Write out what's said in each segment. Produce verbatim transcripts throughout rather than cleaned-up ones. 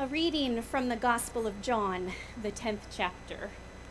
A reading from the Gospel of John, the tenth chapter.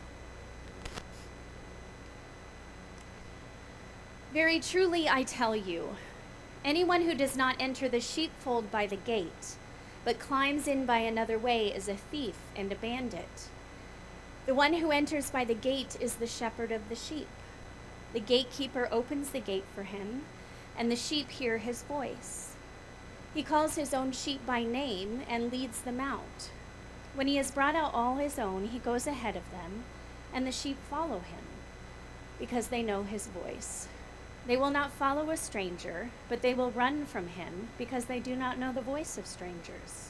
Very truly I tell you, anyone who does not enter the sheepfold by the gate, but climbs in by another way is a thief and a bandit. The one who enters by the gate is the shepherd of the sheep. The gatekeeper opens the gate for him, and the sheep hear his voice. He calls his own sheep by name and leads them out. When he has brought out all his own, he goes ahead of them, and the sheep follow him, because they know his voice. They will not follow a stranger, but they will run from him, because they do not know the voice of strangers.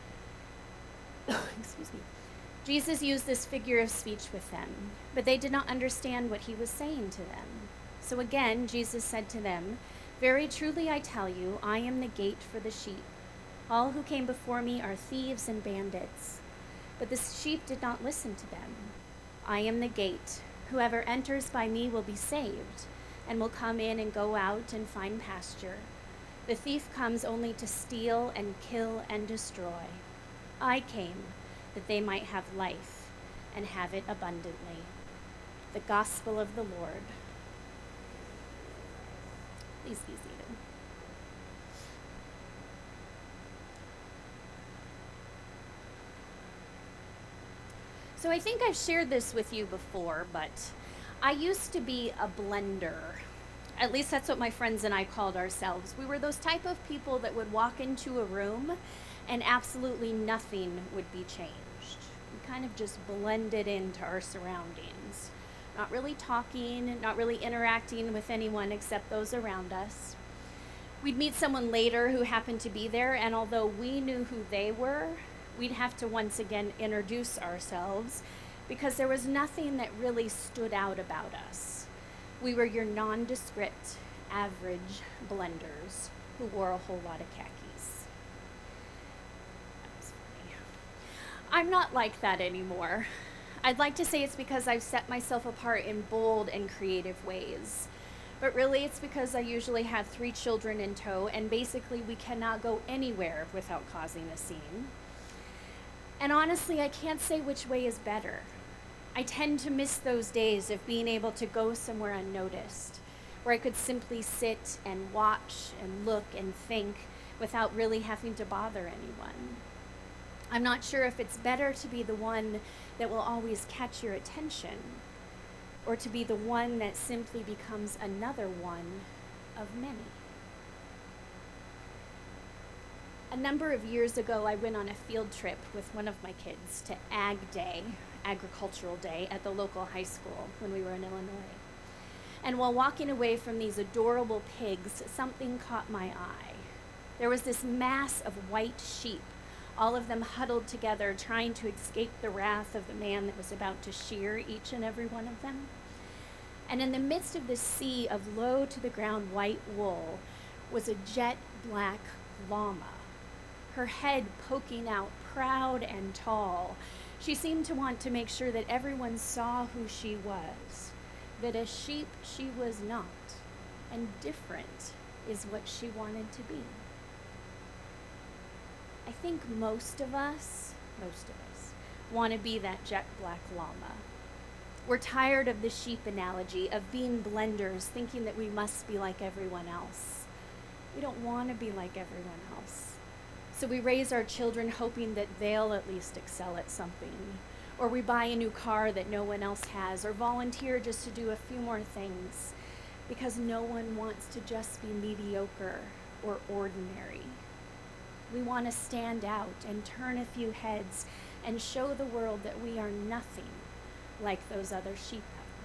Excuse me. Jesus used this figure of speech with them, but they did not understand what he was saying to them. So again, Jesus said to them, very truly I tell you, I am the gate for the sheep. All who came before me are thieves and bandits, but the sheep did not listen to them. I am the gate. Whoever enters by me will be saved, and will come in and go out and find pasture. The thief comes only to steal and kill and destroy. I came that they might have life and have it abundantly. The gospel of the Lord. Please be seated. So I think I've shared this with you before, but I used to be a blender. At least that's what my friends and I called ourselves. We were those type of people that would walk into a room and absolutely nothing would be changed. We kind of just blended into our surroundings. Not really talking, not really interacting with anyone except those around us. We'd meet someone later who happened to be there, and although we knew who they were, we'd have to once again introduce ourselves because there was nothing that really stood out about us. We were your nondescript, average blenders who wore a whole lot of khakis. That was funny. I'm not like that anymore. I'd like to say it's because I've set myself apart in bold and creative ways. But really, it's because I usually have three children in tow, and basically we cannot go anywhere without causing a scene. And honestly, I can't say which way is better. I tend to miss those days of being able to go somewhere unnoticed, where I could simply sit and watch and look and think without really having to bother anyone. I'm not sure if it's better to be the one that will always catch your attention, or to be the one that simply becomes another one of many. A number of years ago, I went on a field trip with one of my kids to Ag Day, Agricultural Day, at the local high school when we were in Illinois. And while walking away from these adorable pigs, something caught my eye. There was this mass of white sheep, all of them huddled together, trying to escape the wrath of the man that was about to shear each and every one of them. And in the midst of this sea of low-to-the-ground white wool was a jet black llama, her head poking out, proud and tall. She seemed to want to make sure that everyone saw who she was, that a sheep she was not, and different is what she wanted to be. I think most of us, most of us, want to be that jet black llama. We're tired of the sheep analogy, of being blenders, thinking that we must be like everyone else. We don't want to be like everyone else. So we raise our children hoping that they'll at least excel at something. Or we buy a new car that no one else has, or volunteer just to do a few more things, because no one wants to just be mediocre or ordinary. We want to stand out and turn a few heads and show the world that we are nothing like those other sheep out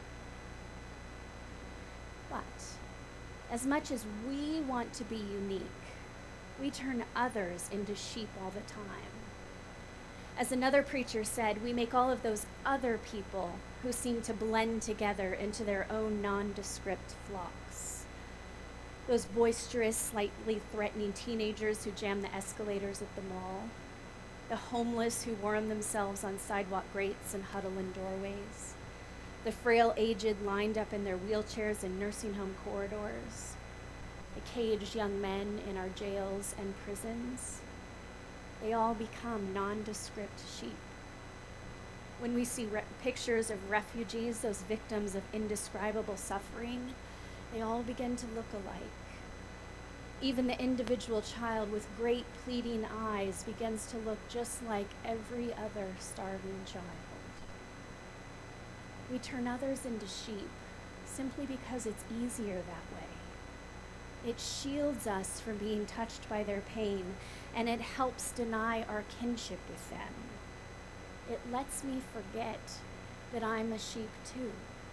there. But as much as we want to be unique, we turn others into sheep all the time. As another preacher said, we make all of those other people who seem to blend together into their own nondescript flocks. Those boisterous, slightly threatening teenagers who jam the escalators at the mall. The homeless who warm themselves on sidewalk grates and huddle in doorways. The frail aged lined up in their wheelchairs in nursing home corridors. The caged young men in our jails and prisons. they all become nondescript sheep. When we see re- pictures of refugees, those victims of indescribable suffering, they all begin to look alike. Even the individual child with great pleading eyes begins to look just like every other starving child. We turn others into sheep simply because it's easier that way. It shields us from being touched by their pain, and it helps deny our kinship with them. It lets me forget that I'm a sheep too.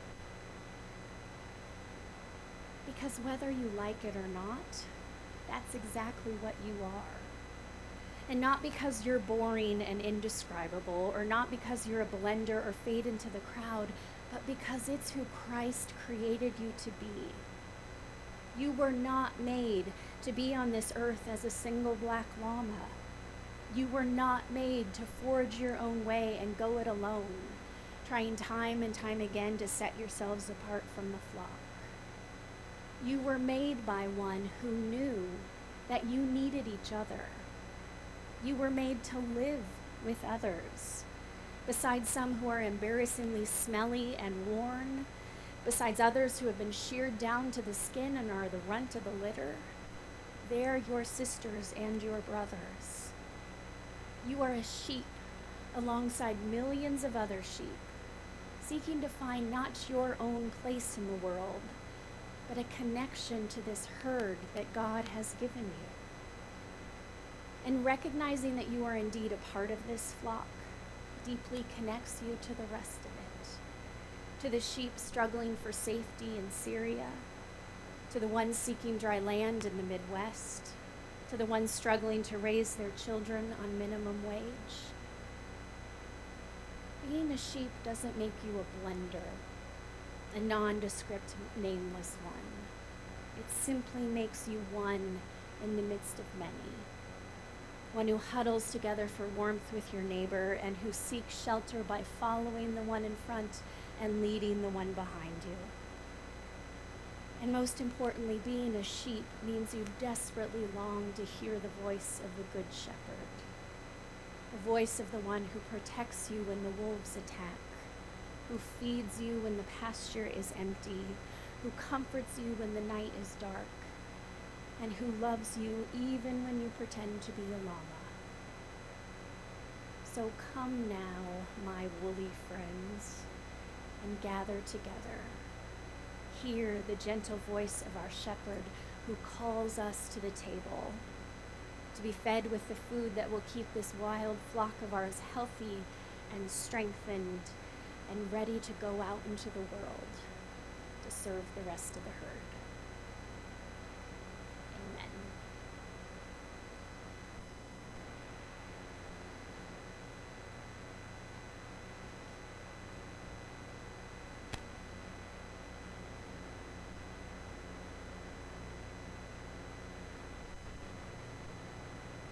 Because whether you like it or not, that's exactly what you are. And not because you're boring and indescribable, or not because you're a blender or fade into the crowd, but because it's who Christ created you to be. You were not made to be on this earth as a single black llama. You were not made to forge your own way and go it alone, trying time and time again to set yourselves apart from the flock. You were made by one who knew that you needed each other. You were made to live with others. Besides some who are embarrassingly smelly and worn, besides others who have been sheared down to the skin and are the runt of the litter, they're your sisters and your brothers. You are a sheep alongside millions of other sheep, seeking to find not your own place in the world, but a connection to this herd that God has given you. And recognizing that you are indeed a part of this flock deeply connects you to the rest of it, to the sheep struggling for safety in Syria, to the ones seeking dry land in the Midwest, to the ones struggling to raise their children on minimum wage. Being a sheep doesn't make you a blender, a nondescript, nameless one. It simply makes you one in the midst of many. One who huddles together for warmth with your neighbor and who seeks shelter by following the one in front and leading the one behind you. And most importantly, being a sheep means you desperately long to hear the voice of the Good Shepherd, the voice of the one who protects you when the wolves attack, who feeds you when the pasture is empty, who comforts you when the night is dark, and who loves you even when you pretend to be a llama. So come now, my woolly friends, and gather together. Hear the gentle voice of our shepherd who calls us to the table, to be fed with the food that will keep this wild flock of ours healthy and strengthened and ready to go out into the world to serve the rest of the herd.